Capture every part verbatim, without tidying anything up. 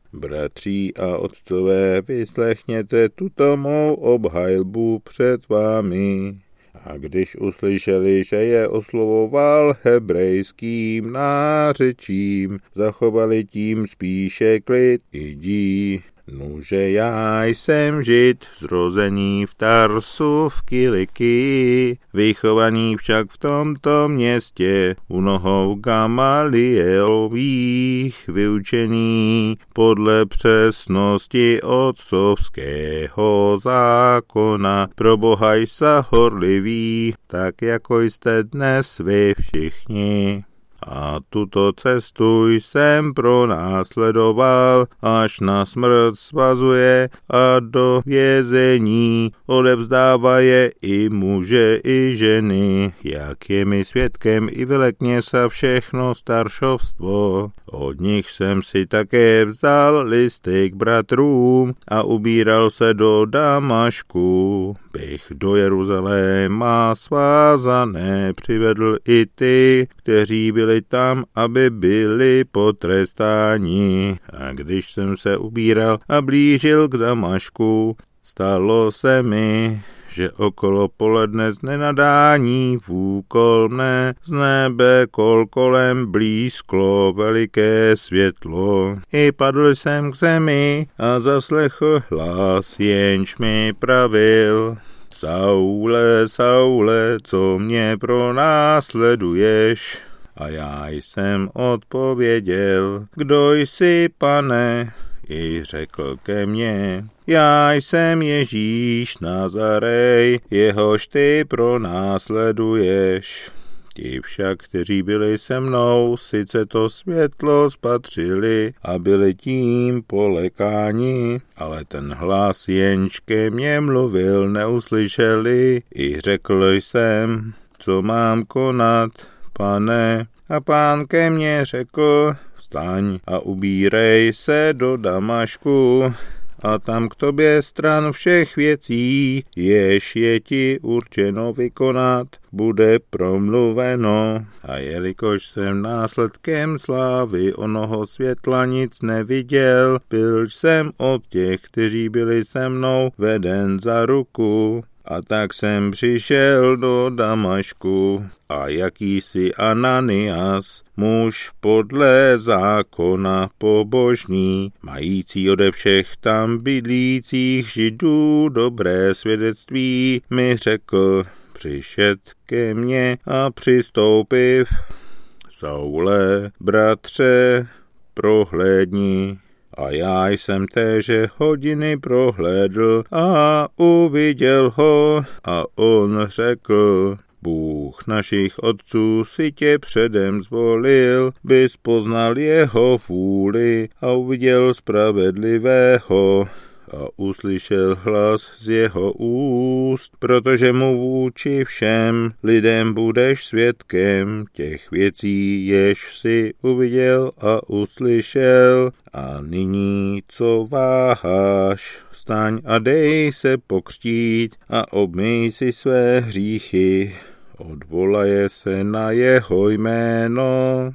Bratří a otcové, vyslechněte tuto mou obhajbu před vámi. A když uslyšeli, že je oslovoval hebrejským nářečím, zachovali tím spíše klid i dí. Nuže já jsem Žid, zrozený v Tarsu v Kilikii, vychovaný však v tomto městě u nohou Gamalielových, vyučený podle přesnosti otcovského zákona, pro Boha jsa horlivý, tak jako jste dnes vy všichni. A tuto cestu jsem pronásledoval, až na smrt svazuje a do vězení odevzdává je i muže, i ženy, jak je mi svědkem i velekně sa všechno staršovstvo. Od nich jsem si také vzal listy k bratrům a ubíral se do Damašku. Bych do Jeruzaléma svázané přivedl i ty, kteří byli tam, aby byli potrestáni. A když jsem se ubíral a blížil k Damašku, stalo se mi, že okolo poledne z nenadání vůkol mne z nebe kol kolem blízklo veliké světlo. I padl jsem k zemi a zaslechl hlas, jenž mi pravil: Saule, Saule, co mě pronásleduješ? A já jsem odpověděl: Kdo jsi, Pane? I řekl ke mně: Já jsem Ježíš Nazarej, jehož ty pronásleduješ. Ti však, kteří byli se mnou, sice to světlo spatřili a byli tím polekáni, ale ten hlas, jenž ke mně mluvil, neuslyšeli. I řekl jsem: Co mám konat, Pane? A Pán ke mně řekl: Vstaň a ubírej se do Damašku, a tam k tobě stran všech věcí, jež je ti určeno vykonat, bude promluveno. A jelikož jsem následkem slávy onoho světla nic neviděl, byl jsem od těch, kteří byli se mnou, veden za ruku. A tak jsem přišel do Damašku a jakýsi Ananias, muž podle zákona pobožný, mající ode všech tam bydlících Židů dobré svědectví, mi řekl: Přišet ke mně a přistoupiv: Saule, bratře, prohlédni. A já jsem téže hodiny prohlédl a uviděl ho, a on řekl: Bůh našich otců si tě předem zvolil, bys poznal jeho vůli a uviděl spravedlivého a uslyšel hlas z jeho úst, protože mu vůči všem lidem budeš svědkem těch věcí, jež si uviděl a uslyšel. A nyní, co váháš, vstaň a dej se pokřtít a obmyj si své hříchy. Odvolaje se na jeho jméno.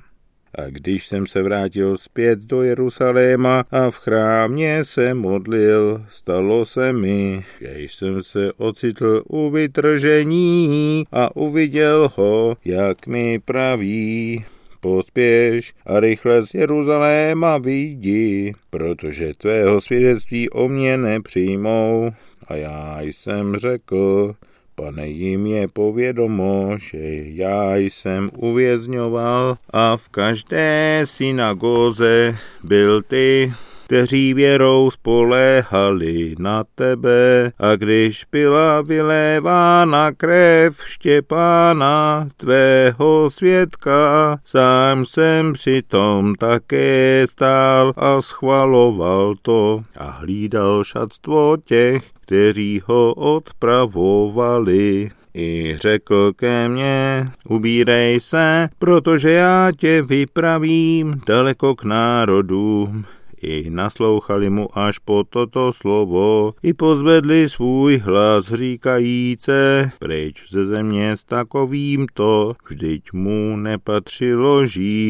A když jsem se vrátil zpět do Jeruzaléma a v chrámě se modlil, stalo se mi, že jsem se ocitl u vytržení a uviděl ho, jak mi praví: Pospěš a rychle z Jeruzaléma vyjdi, protože tvého svědectví o mě nepřijmou. A já jsem řekl: Pane, jim je povědomo, že já jsem uvězňoval a v každé synagóze byl ty, kteří věrou spoléhali na tebe. A když byla vylévána krev Štěpána, tvého svědka, sám jsem přitom také stál a schvaloval to a hlídal šatstvo těch, kteří ho odpravovali. I řekl ke mně: Ubírej se, protože já tě vypravím daleko k národům. I naslouchali mu až po toto slovo, i pozvedli svůj hlas říkajíce: Pryč ze země s takovýmto, vždyť mu nepatřilo žít.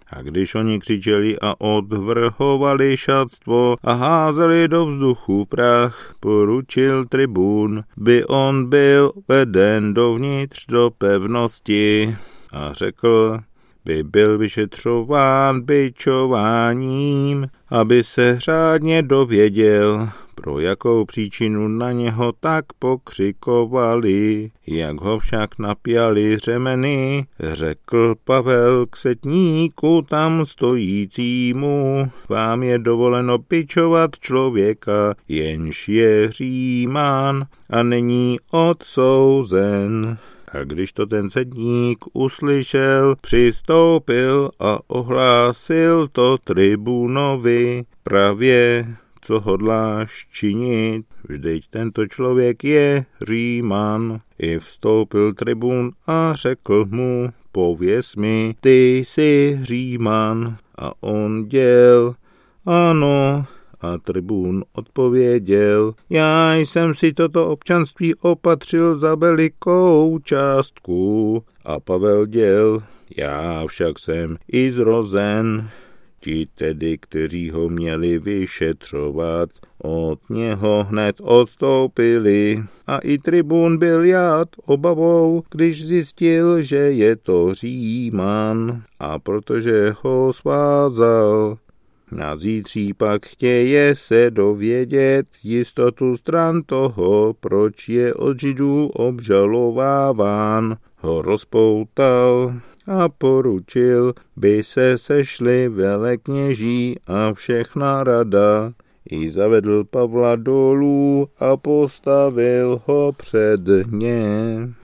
A když oni křičeli a odvrhovali šatstvo a házeli do vzduchu prach, poručil tribún, by on byl veden dovnitř do pevnosti a řekl, by byl vyšetřován bičováním, aby se řádně dověděl, pro jakou příčinu na něho tak pokřikovali. Jak ho však napjali řemeny, řekl Pavel k setníku tam stojícímu, vám je dovoleno bičovat člověka, jenž je Římán a není odsouzen. A když to ten setník uslyšel, přistoupil a ohlásil to tribunovi, pravě, co hodláš činit, vždyť tento člověk je Říman. I vstoupil tribun a řekl mu, pověz mi, ty jsi Říman. A on děl, ano. A tribun odpověděl, já jsem si toto občanství opatřil za velikou částku. A Pavel děl, já však jsem i zrozen. Ti tedy, kteří ho měli vyšetřovat, od něho hned odstoupili. A i tribun byl jad obavou, když zjistil, že je to Říman. A protože ho svázal, na zítří pak chtěje se dovědět jistotu stran toho, proč je od Židů obžalováván, ho rozpoutal a poručil, by se sešli velekněží a všechna rada. I zavedl Pavla dolů a postavil ho před ně.